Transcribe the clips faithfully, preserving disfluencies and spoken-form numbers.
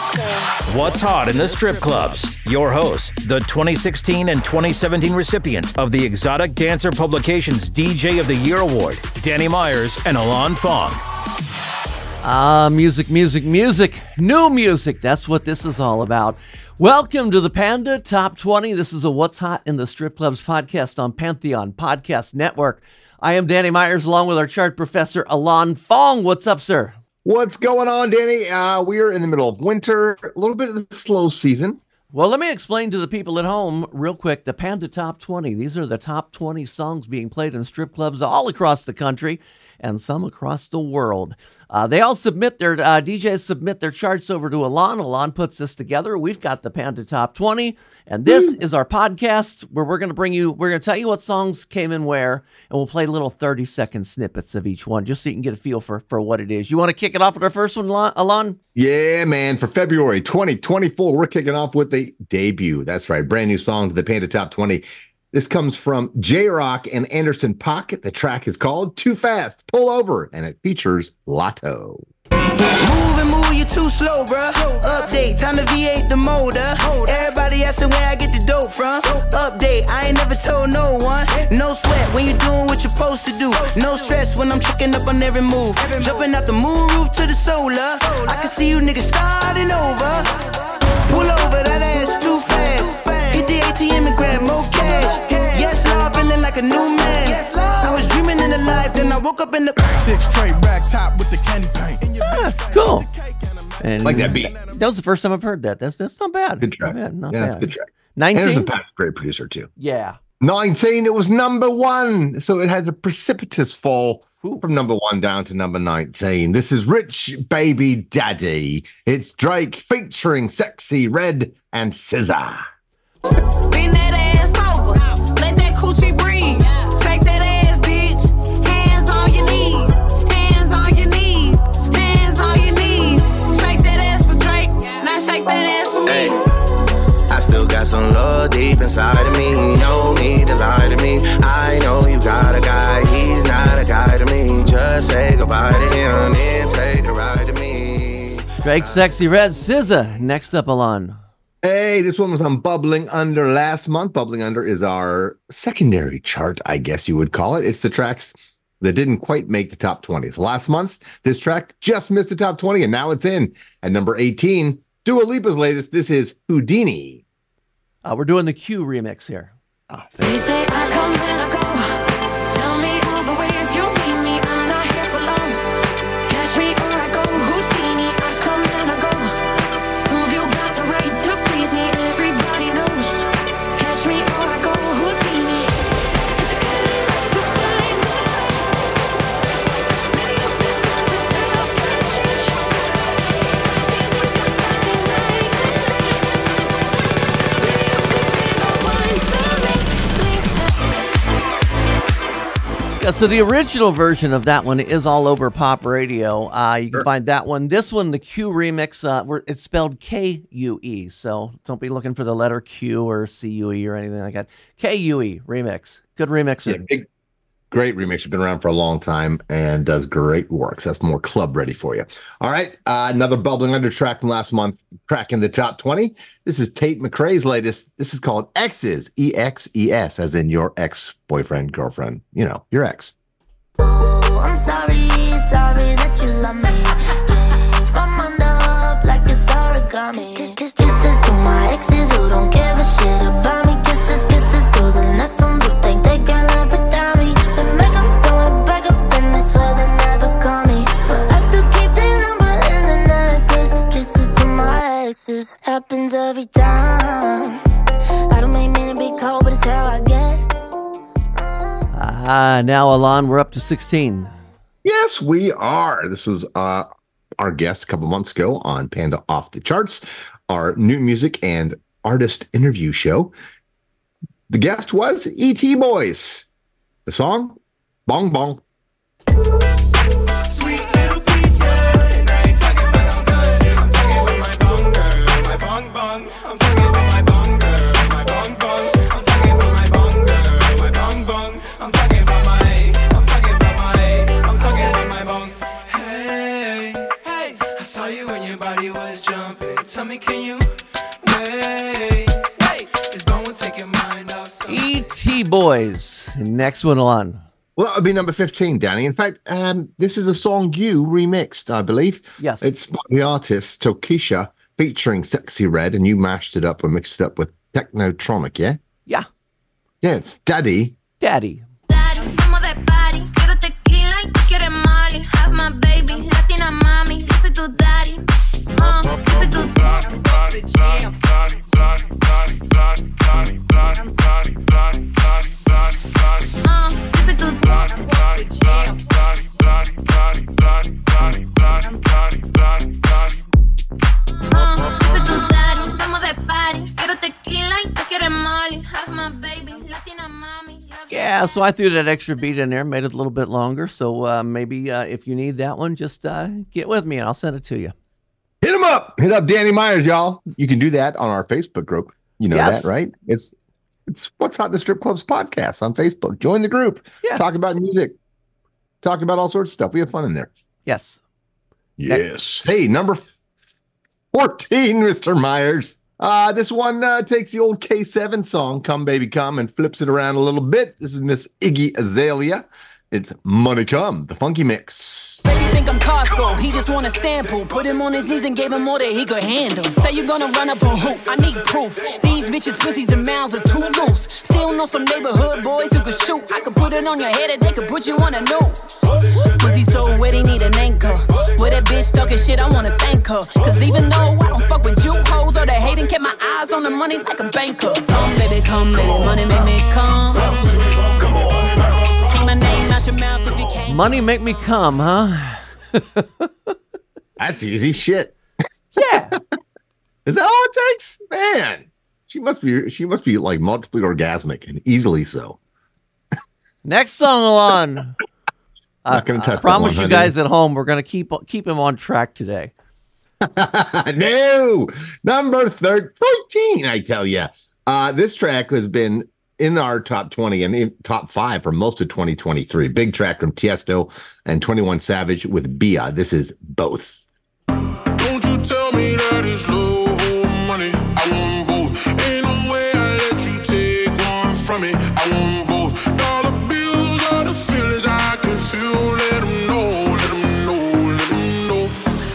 Let's go. What's hot in the strip clubs? Your hosts, the twenty sixteen and twenty seventeen recipients of the Exotic Dancer Publications D J of the Year Award, Danny Myers and Alon Fong. Ah, uh, music, music, music. New music. That's what this is all about. Welcome to the Panda Top twenty. This is a What's Hot in the Strip Clubs podcast on Pantheon Podcast Network. I am Danny Myers along with our chart professor, Alon Fong. What's up, sir? What's going on, Danny? Uh, we are in the middle of winter, a little bit of the slow season. Well, let me explain to the people at home real quick. The Panda Top twenty. These are the top twenty songs being played in strip clubs all across the country and some across the world. Uh, they all submit their, uh, D Js submit their charts over to Alon. Alon puts this together. We've got the Panda Top twenty, and this is our podcast where we're going to bring you, we're going to tell you what songs came in where, and we'll play little thirty-second snippets of each one, just so you can get a feel for, for what it is. You want to kick it off with our first one, Alon? Yeah, man. For February twenty twenty-four, we're kicking off with a debut. That's right. Brand new song to the Panda Top twenty. This comes from J-Rock and Anderson .Paak. The track is called Too Fast, Pull Over, and it features Lotto. Move and move, you too slow, bruh. Update, time to V eight the motor. Everybody asking where I get the dope from. Update, I ain't never told no one. No sweat when you doing what you're supposed to do. No stress when I'm checking up on every move. Jumping out the moon roof to the solar. I can see you niggas starting over. Pull over, that ass too fast. Hit the A T M and grab more cash. Yes, Lord, feeling like a new man. I was dreaming in the life, then I woke up in the six straight rack top with the candy paint. Ah, cool. And like that beat. That was the first time I've heard that. That's that's not bad. Good track. Not bad. Not yeah, bad. It's a good track. nineteen. Anderson .Paak's a great producer too. Yeah. nineteen, it was number one. So it had a precipitous fall Ooh. from number one down to number nineteen. This is Rich Baby Daddy. It's Drake featuring Sexy Red and S Z A. Bend that ass over, let that coochie breathe. Shake that ass, bitch. Hands on your knees, hands on your knees, hands on your knees. Shake that ass for Drake, now shake that ass for me. Hey, I still got some love deep inside of me. No need to lie to me. I know you got a guy, he's not a guy to me. Just say goodbye to him, then take the ride to me. Drake, Sexy Red, S Z A. Next up, Alon. Hey, this one was on Bubbling Under last month. Bubbling Under is our secondary chart, I guess you would call it. It's the tracks that didn't quite make the top twenty. So last month, this track just missed the top twenty, and now it's in at number eighteen. Dua Lipa's latest. This is Houdini. Uh, we're doing the Q remix here. Oh, They say I come and I go. Tell me all the ways you need me. I'm not here for long. Catch me or I go Houdini. I come and I go. Prove you got the right to please me. Everybody knows. Catch me or I go Houdini. If you get it right to find me, maybe you could pass it down to change. Sometimes you can find it right. Maybe you could be the one to make me stop. Yeah, so the original version of that one is all over pop radio. Uh, you can Sure. find that one. This one, the Q remix, uh, where it's spelled K U E. So don't be looking for the letter Q or C U E or anything like that. K U E remix. Good remixer. Yeah, big, great remix. You've been around for a long time and does great work. So that's more club ready for you. All right. Uh, another Bubbling Under track from last month, cracking the top twenty. This is Tate McRae's latest. This is called Exes, E X E S, as in your ex-boyfriend, girlfriend, you know, your ex. Oh, I'm sorry, sorry that you love me. Change my mind up like it's origami. Kiss, kiss, kisses to my exes who don't give a shit about me. Kisses, kisses to the next ones who think they can live without me. They make up, going back up, and they swear they never call me. But I still keep their number in the necklace. Kisses to my exes, happens every time. I don't make many big cold, but it's how I get. Ah, now, Alon, we're up to sixteen. Yes, we are. This was uh, our guest a couple months ago on Panda Off the Charts, our new music and artist interview show. The guest was E T Boys. The song, Bong Bong. Sweet little piece, yeah. And I ain't talking about no gun. I'm talking about my bong girl, my bong bong. I'm talking about my bong girl, my bong bong. I'm talking about my bong girl, my bong bong. I'm talking about my, I'm talking about my, I'm talking about my bong. Hey, hey, I saw you when your body was jumping. tell me, can you wait? Wait, it's going to take your mind off something. E T Boys. Next one on. Well, that would be number fifteen, Danny. In fact, um, this is a song you remixed, I believe. Yes. It's by the artist Tokisha featuring Sexy Red, and you mashed it up or mixed it up with Technotronic, yeah? Yeah. Yeah, it's Daddy. Daddy. Daddy, vamos de party. Quiero tequila y tú quieres Molly. Have my baby, Latina mami. Dice tu daddy. Uh, dice tu Uh, dice tu Uh, dice tu daddy. Vamos de party. Quiero tequila y tú quieres Molly. Have my baby, Latina mami. Yeah, so I threw that extra beat in there, made it a little bit longer. So uh, maybe uh, if you need that one, just uh, get with me and I'll send it to you. Hit him up. Hit up Danny Myers, y'all. You can do that on our Facebook group. You know Yes. that, right? It's it's What's Hot in the Strip Clubs podcast on Facebook. Join the group. Yeah. Talk about music. Talk about all sorts of stuff. We have fun in there. Yes. Yes. Hey, number fourteen, Mister Myers. Uh, this one uh, takes the old K seven song, Come Baby Come, and flips it around a little bit. This is Miss Iggy Azalea. It's Money Come, the funky mix. Baby think I'm Costco, he just want a sample. Put him on his knees and gave him more than he could handle. Say you gonna run up a hoop, I need proof. These bitches pussies and mouths are too loose. Still know some neighborhood boys who could shoot. I could put it on your head and they could put you on a noose. Pussy so wet he need an anchor. With that bitch talking shit, I wanna thank her. Cause even though I don't fuck with you hoes or the hating, kept my eyes on the money like a banker. Come baby, come baby, money make me come. Keep my name out your mouth if you can't. Money make me come, huh? That's easy shit. Yeah. Is that all it takes? Man, she must be she must be like multiply orgasmic and easily so. Next song, Alon. Not gonna I touch that promise one, you honey. guys at home, we're gonna keep keep him on track today. No, number thirteen, I tell you. Uh, this track has been in our top twenty and in top five for most of twenty twenty-three. Big track from Tiesto and twenty-one Savage with Bia. This is Both. Don't you tell me that it's love or money. I want both. Ain't no way I let you take one from me. I want both. Dollar bills are the feelings I can feel. Let them know, let them know, let them know.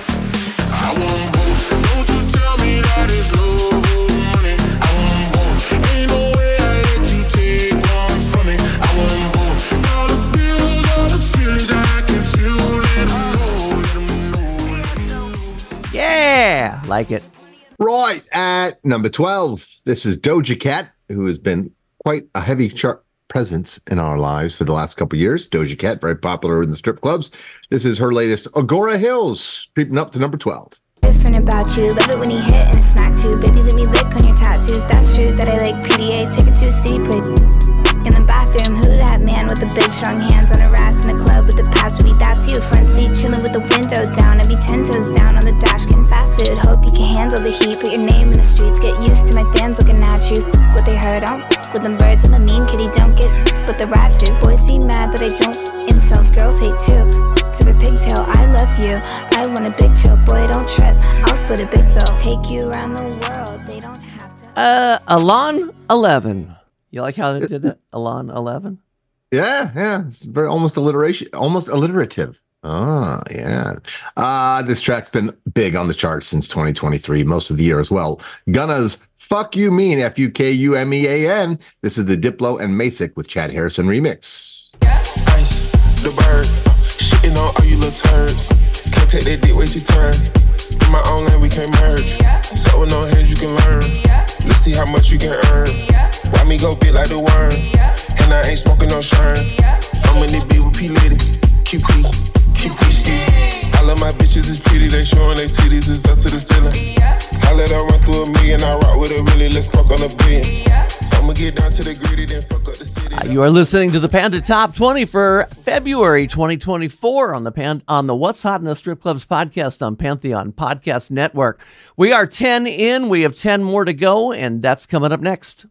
I want both. Don't you tell me that it's love or money. I want both. Ain't no way I let you take one from me. I want both. Dollar bills are the feelings I can feel. Let them know, let them know, let them know. Yeah, like it. Right at number twelve, this is Doja Cat, who has been quite a heavy chart presence in our lives for the last couple of years. Doja Cat, very popular in the strip clubs. This is her latest, Agora Hills, creeping up to number twelve. Different about you, love it when you hit and it smack too. Baby, let me lick on your tattoos. That's true that I like P D A. Take it to a city, play in the bathroom. Who that man with the big strong hands on her ass in the club with the pass? Baby, that's you. Front seat chilling with the window down. I be ten toes down on the dash, getting fast food. Hope you can handle the heat. Put your name in the streets. Get used to my fans looking at you. What they heard, I don't with them birds. I'm a mean kitty, don't get with the rats too. Boys be mad that I don't. Incels, girls hate too. To the pigtail, I love you. I want a big chill, boy, don't trip. I'll split a big bill. Take you around the world. They don't have to. Uh, Alon eleven. You like how they did that? Alon eleven. Yeah, yeah. It's very almost alliteration, almost alliterative. Oh, yeah. Uh, this track's been big on the charts since twenty twenty-three, most of the year as well. Gunna's Fuck You Mean, F U K U M E A N. This is the Diplo and Masick with Chad Harrison remix. Ice, the bird, shitting on all you little turds. Can't take that dick, wait your turn. In my own lane, we can't merge. So with no hands, you can learn. Let's see how much you can earn. Why me go big like the worm? And I ain't smoking no shine. I'm in the beat with P Lady. Keep P, keep P ski. All of my bitches is pretty, they showing their titties is up to the ceiling. I let her run through a million, I rock with her really, let's fuck on a billion. I'ma get down to the gritty, then fuck up the city. Uh, you are listening to the Panda Top twenty for February twenty twenty-four on the Pan- on the What's Hot in the Strip Clubs podcast on Pantheon Podcast Network. We are ten in. We have ten more to go, and that's coming up next.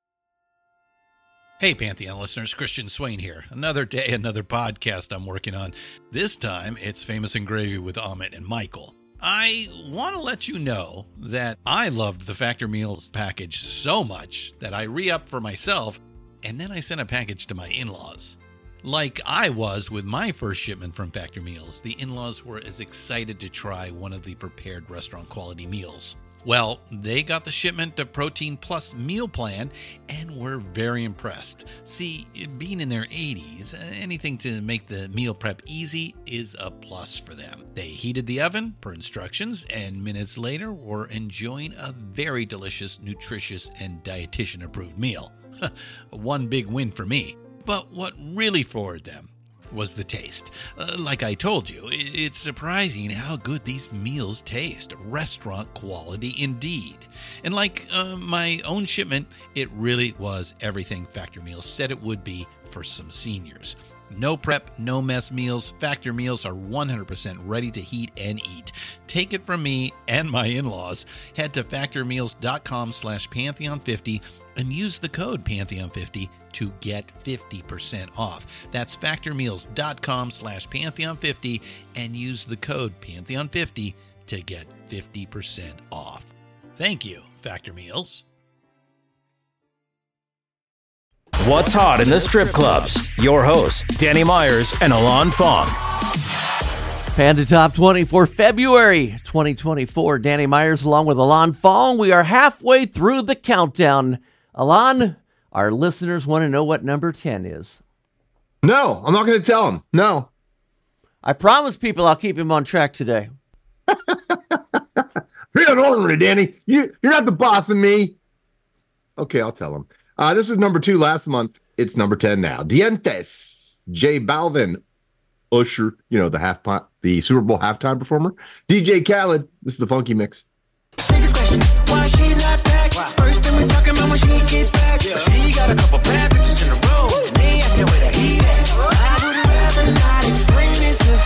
Hey, Pantheon listeners, Christian Swain here. Another day, another podcast I'm working on. This time, it's Famous and Gravy with Amit and Michael. I want to let you know that I loved the Factor Meals package so much that I re-upped for myself, and then I sent a package to my in-laws. Like I was with my first shipment from Factor Meals, the in-laws were as excited to try one of the prepared restaurant quality meals. Well, they got the shipment of Protein Plus meal plan and were very impressed. See, being in their eighties, anything to make the meal prep easy is a plus for them. They heated the oven per instructions, and minutes later were enjoying a very delicious, nutritious, and dietitian-approved meal. One big win for me. But what really floored them was the taste. Uh, like I told you, it's surprising how good these meals taste. Restaurant quality indeed. And like uh, my own shipment, it really was everything Factor Meals said it would be for some seniors. No prep, no mess meals. Factor Meals are one hundred percent ready to heat and eat. Take it from me and my in-laws. Head to factormeals.com slash Pantheon fifty and use the code Pantheon fifty to get fifty percent off. That's factormeals.com slash Pantheon fifty and use the code Pantheon fifty to get fifty percent off. Thank you, Factor Meals. What's hot in the strip clubs? Your hosts, Danny Myers and Alon Fong. Panda Top twenty for February twenty twenty-four. Danny Myers along with Alon Fong. We are halfway through the countdown. Alon, our listeners want to know what number ten is. No, I'm not going to tell them. No. I promise people I'll keep him on track today. Be an ornery, Danny. You, you're not the boss of me. Okay, I'll tell them. Uh, this is number two last month. It's number ten now. Dientes, J Balvin, Usher, you know, the half pot, the Super Bowl halftime performer. D J Khaled. This is the Funky Mix. Biggest question, why she not back? First thing we talking about when she get back. But she got a couple bad bitches in a row. And they asking where the heat at. I would rather not explain it to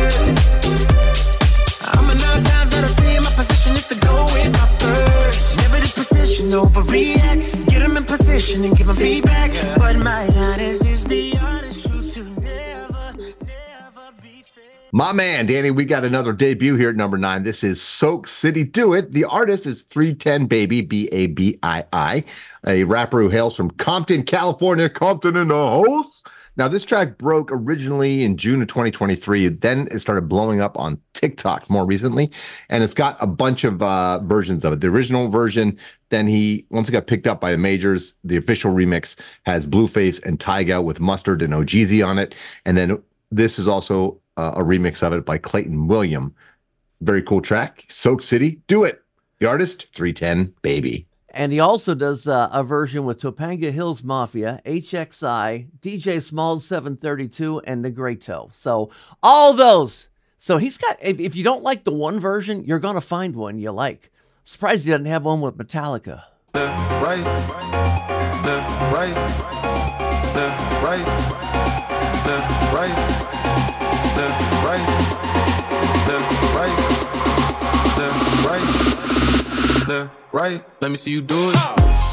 her. I'm a nine times out of ten. My position is to go with my first. Never the position, overreact. Get them in position and give them feedback. But my honest is the honest truth to never, never be fair. My man, Danny, we got another debut here at number nine. This is Soak City Do It. The artist is three ten Baby, B A B I I, a rapper who hails from Compton, California. Compton in the house. Now, this track broke originally in June of twenty twenty-three. Then it started blowing up on TikTok more recently, and it's got a bunch of uh, versions of it. The original version, then he, once it got picked up by the majors, the official remix has Blueface and Tyga with Mustard and O G Z on it. And then this is also uh, a remix of it by Clayton William. Very cool track. Soak City, Do It. The artist, three ten Baby. And he also does uh, a version with Topanga Hills Mafia, H X I, D J Smalls seven thirty-two, and Negreto. So all those. So he's got, if, if you don't like the one version, you're going to find one you like. I'm surprised he doesn't have one with Metallica. The right, the right, the right, the right, the right, the right, the right, the right. Let me see you do it.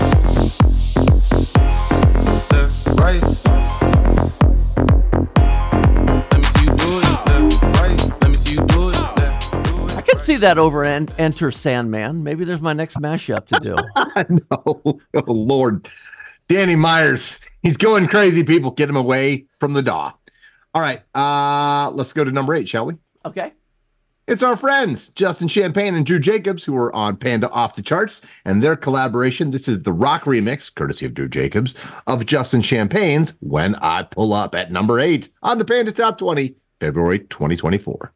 The right. Let me see you do it. The right. Let me see you do it. I can see that over and Enter Sandman. Maybe there's my next mashup to do. No, oh Lord. Danny Myers. He's going crazy, people. Get him away from the D A W. All right. Uh, let's go to number eight, shall we? Okay. It's our friends, Justin Champagne and Drew Jacobs, who are on Panda Off the Charts, and their collaboration. This is the rock remix, courtesy of Drew Jacobs, of Justin Champagne's When I Pull Up at number eight on the Panda Top twenty, February twenty twenty-four.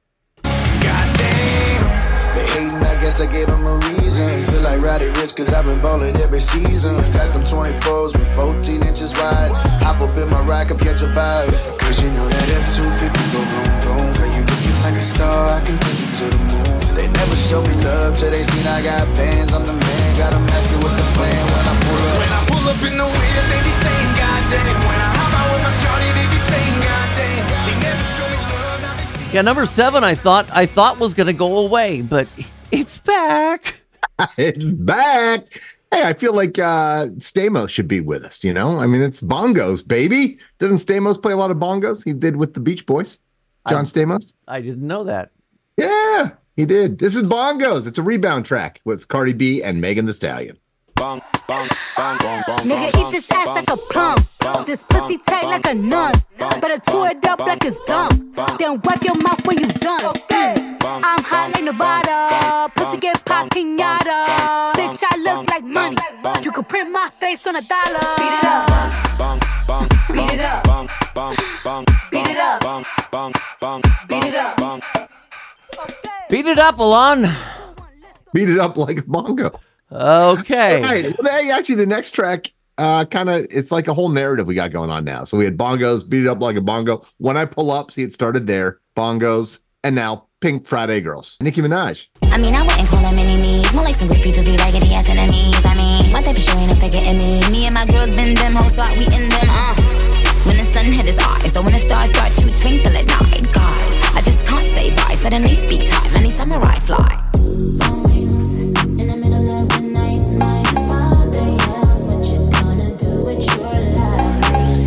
I guess I gave him a reason. Feel like Roddy Rich, cause I've been ballin' every season. Got them twenty-fours with fourteen inches wide. Hop up in my ride, come catch a vibe. Cause you know that F two fifty go vroom vroom. When you looking like a star, I can take you to the moon. They never show me love till they seen I got bands. I'm the man, got them asking what's the plan when I pull up. When I pull up in the way that they be saying goddamn. When I hop out with my shawty, they be saying goddamn. They never show me love, now they see. Yeah, number seven I thought I thought was gonna go away, but it's back. It's back. Hey, I feel like uh, Stamos should be with us, you know? I mean, it's bongos, baby. Doesn't Stamos play a lot of bongos? He did with the Beach Boys. John I, Stamos? I didn't know that. Yeah. He He did. This is Bongos. It's a rebound track with Cardi B and Megan Thee Stallion. Bong, bong, bong, bong, bong, Nigga, eat this ass like a plum. This pussy tight like a nun. Better chew it up like it's gum. Then wipe your mouth when you done. I'm hot like Nevada. Pussy get pop pinata. Bitch, I look like money. You could print my face on a dollar. Beat it up. Beat it up. Beat it up. Beat it up. Beat it up, Alon. Beat it up like a bongo. Okay. Right. Well, hey, actually, the next track, uh, kind of, it's like a whole narrative we got going on now. So we had Bongos, Beat It Up Like a Bongo. When I pull up, see, it started there. Bongos, and now Pink Friday Girls. Nicki Minaj. I mean, I wouldn't call them enemies. More like some goofy to be raggedy ass enemies. I mean, my type of show ain't a figure in me. Me and my girls been them hoes, start we in them, uh. When the sun hit his eyes, or when the stars start to twinkle at night, guys, I just can't say bye. Suddenly speak time, any samurai fly. In the middle of the night, my father yells, what you gonna do with your life?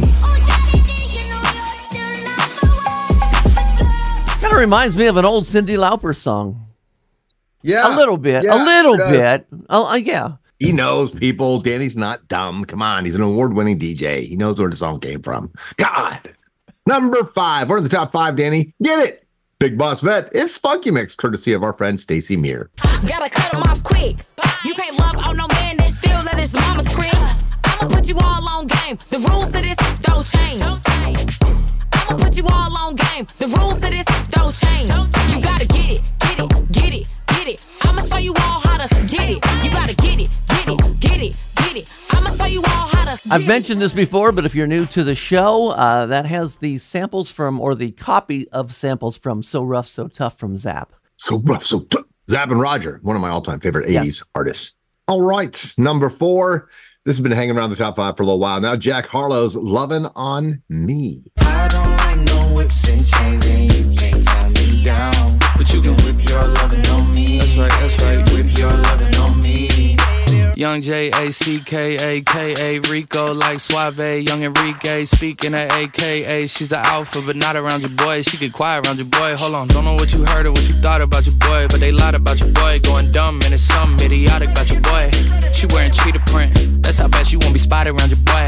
Kind of reminds me of an old Cyndi Lauper song. Yeah. A little bit. Yeah, a little uh, bit. Oh, uh, yeah. He knows people. Danny's not dumb. Come on. He's an award-winning D J. He knows where the song came from. God. Number five. We're in the top five, Danny. Get it. Big Boss Vet. It's Funky Mix, courtesy of our friend Stacey Meir. Gotta cut him off quick. You can't love on no man that still at his mama's crib. I'ma put you all on game. The rules to this don't change. I'ma put you all on game. The rules to this don't change. You gotta get it, get it, get it, get it. I'ma show you all how to get it. You gotta get it, get it, get it, get it. I'ma show you all how to. I've mentioned this before, but if you're new to the show, uh, that has the samples from, or the copy of samples from So Rough, So Tough from Zap. So Rough, So Tough. Zap and Roger, one of my all-time favorite eighties Yes. artists. All right, number four. This has been hanging around the top five for a little while now. Jack Harlow's Lovin' on Me. I don't like no whips and chains, and you can't tie me down. But you can whip your lovin' on me. That's right, that's right, whip your lovin' on me. Young J A C K A K A Rico like Suave, young Enrique speaking at A K A. She's an alpha, but not around your boy. She get quiet around your boy. Hold on, don't know what you heard or what you thought about your boy, but they lied about your boy. Going dumb and it's something idiotic about your boy. She wearing cheetah print. That's how bad she won't be spotted around your boy.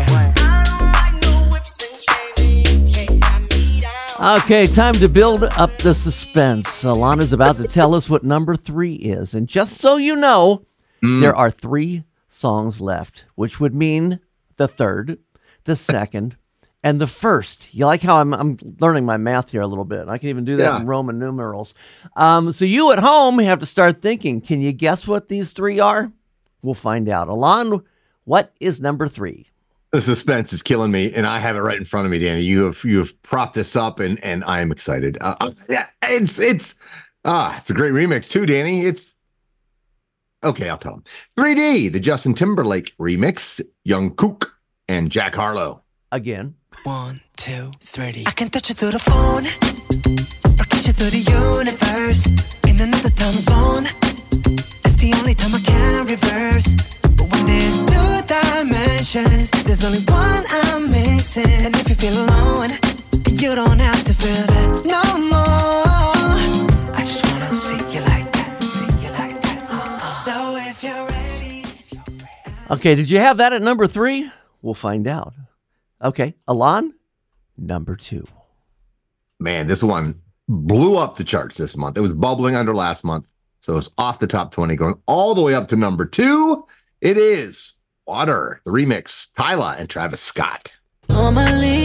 Okay, time to build up the suspense. Alana's about to tell us what number three is. And just so you know, mm. there are three songs left, which would mean the third, the second, and the first. You like how I'm, I'm learning my math here a little bit. I can even do that Yeah. in Roman numerals. Um, so you at home have to start thinking, can you guess what these three are? We'll find out. Alan, what is number three? The suspense is killing me, and I have it right in front of me, Danny. You have you have propped this up, and and I am excited. Uh, uh, yeah, it's it's ah, it's a great remix too, Danny. It's okay. I'll tell him. three D, the Justin Timberlake remix. Young Kook and Jack Harlow again. One, two, three. I can touch you through the phone, or catch you through the universe in another time zone. That's the only time I can reverse. But when there's two dimensions, there's only one I'm missing. And if you feel alone, you don't have to feel that no more. I just wanna see you like that, see you like that. Uh-uh. So if you're ready, if you're ready. Okay, did you have that at number three? We'll find out. Okay, Alon, number two. Man, this one blew up the charts this month. It was bubbling under last month, so it's off the top twenty, going all the way up to number two. It is Water, the remix, Tyla and Travis Scott. Normally,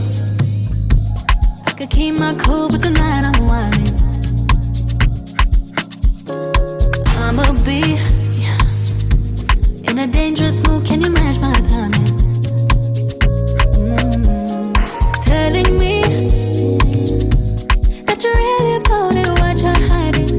I could keep my cool, but tonight I'm whining. I'ma be in a dangerous mood. Can you match my timing? Mm, telling me that you're really about it, what you're hiding.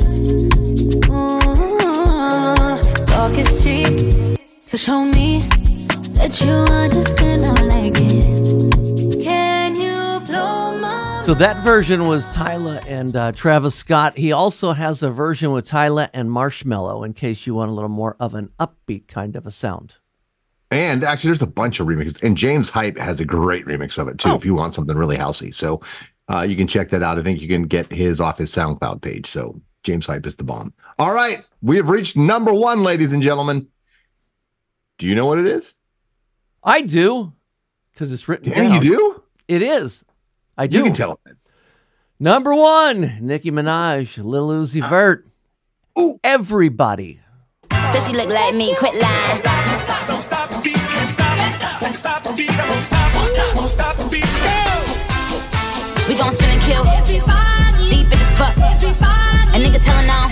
Mm, talk is cheap. So show me that you understand, I like it. Can you blow my So that version was Tyla and uh, Travis Scott. He also has a version with Tyla and Marshmello, in case you want a little more of an upbeat kind of a sound. And actually, there's a bunch of remixes. And James Hype has a great remix of it, too, Oh. if you want something really housey. So uh, you can check that out. I think you can get his off his SoundCloud page. So James Hype is the bomb. All right. We have reached number one, ladies and gentlemen. Do you know what it is? I do, because it's written Yeah, down. you do? It is. I do. You can tell it. Number one, Nicki Minaj, Lil Uzi Vert. Ooh. Everybody. Says she look like me, quit lying. Don't stop, don't stop the beat, don't stop, don't stop the beat, don't stop, don't stop, don't stop the beat. We gon' spin and kill. Deep in the spot. A nigga telling on.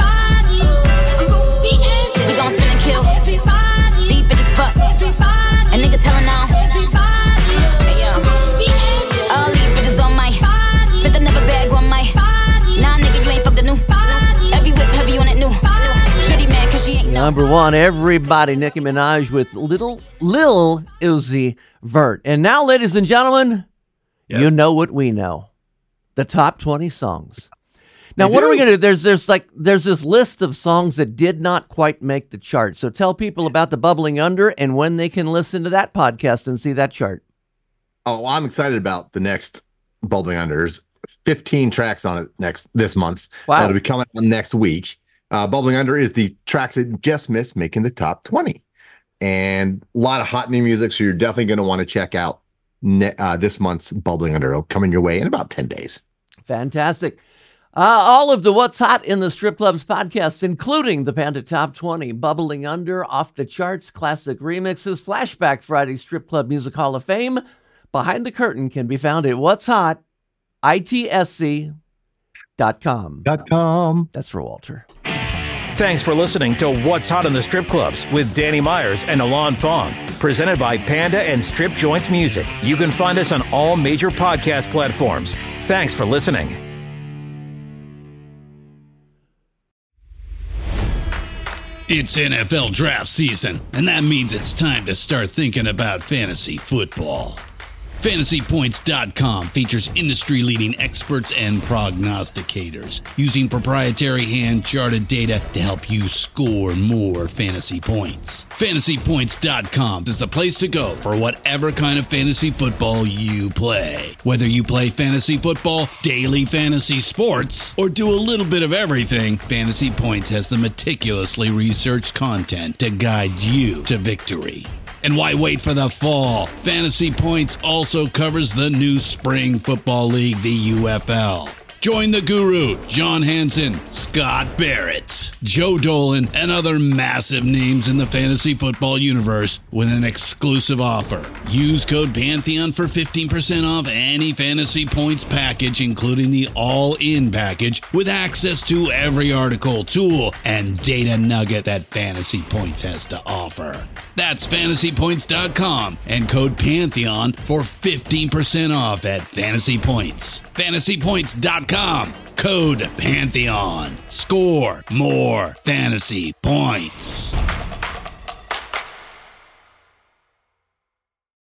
We gon' spin and kill. Deep in the spot. A nigga telling on. Hey, yo. All these bitches on my. Spent another bag on my. Nah, nigga, you ain't fucked the new. Every whip heavy on it new. Shitty man, cause she ain't no. Number one, everybody, Nicki Minaj with Little Lil Uzi Vert. And now, ladies and gentlemen, Yes. you know what we know. The top twenty songs. Now, We what are we do. going to do? There's there's like there's this list of songs that did not quite make the chart. So tell people about the Bubbling Under and when they can listen to that podcast and see that chart. Oh, I'm excited about the next Bubbling Under. There's fifteen tracks on it next this month. Wow. That'll be coming on next week. Uh, Bubbling Under is the tracks that just missed making the top twenty. And a lot of hot new music, so you're definitely going to want to check out ne- uh, this month's Bubbling Under. It'll coming your way in about ten days. Fantastic. Uh, all of the What's Hot in the Strip Clubs podcasts, including the Panda Top twenty, Bubbling Under, Off the Charts, Classic Remixes, Flashback Friday, Strip Club Music Hall of Fame, Behind the Curtain, can be found at what's hot I T S C dot com. Dot com. That's for Walter. Thanks for listening to What's Hot in the Strip Clubs with Danny Myers and Alon Fong, presented by Panda and Strip Joints Music. You can find us on all major podcast platforms. Thanks for listening. It's N F L draft season, and that means it's time to start thinking about fantasy football. Fantasy Points dot com features industry-leading experts and prognosticators using proprietary hand-charted data to help you score more fantasy points. Fantasy Points dot com is the place to go for whatever kind of fantasy football you play. Whether you play fantasy football, daily fantasy sports, or do a little bit of everything, Fantasy Points has the meticulously researched content to guide you to victory. And why wait for the fall? Fantasy Points also covers the new spring football league, the U F L. Join the guru, John Hansen, Scott Barrett, Joe Dolan, and other massive names in the fantasy football universe with an exclusive offer. Use code Pantheon for fifteen percent off any Fantasy Points package, including the all-in package, with access to every article, tool, and data nugget that Fantasy Points has to offer. That's Fantasy Points dot com and code Pantheon for fifteen percent off at Fantasy Points. Fantasy Points dot com, code Pantheon. Score more fantasy points.